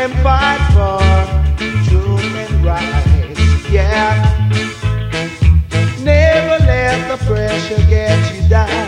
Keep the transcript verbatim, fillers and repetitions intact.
and fight for truth and right. Yeah. Never let the pressure get you down.